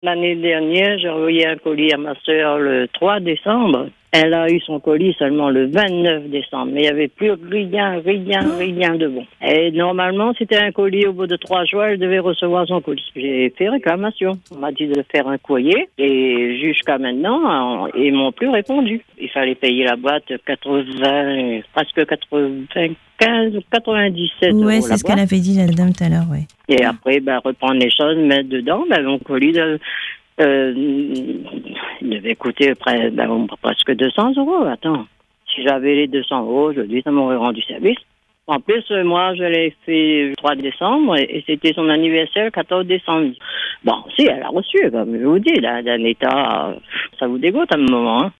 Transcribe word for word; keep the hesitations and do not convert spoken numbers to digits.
L'année dernière, j'ai envoyé un colis à ma sœur le trois décembre. Elle a eu son colis seulement le vingt-neuf décembre. Mais il n'y avait plus rien, rien, rien de bon. Et normalement, c'était un colis. Au bout de trois jours, elle devait recevoir son colis. J'ai fait réclamation. On m'a dit de faire un courrier. Et jusqu'à maintenant, ils m'ont plus répondu. Il fallait payer la boîte quatre-vingts, presque quatre-vingt-quinze ou quatre-vingt-dix-sept euros. Ouais, c'est ce qu'elle avait dit la dame tout à l'heure, ouais. Et après, ben, reprendre les choses, mettre dedans, ben, mon colis de, euh, il devait coûter près, ben, presque deux cents euros. Attends, si j'avais les deux cents euros, je dis, ça m'aurait rendu service. En plus, moi, je l'ai fait le trois décembre et, et c'était son anniversaire le quatorze décembre. Bon, si, elle a reçu, comme je vous dis, d'un état, ça vous dégoûte à un moment, hein.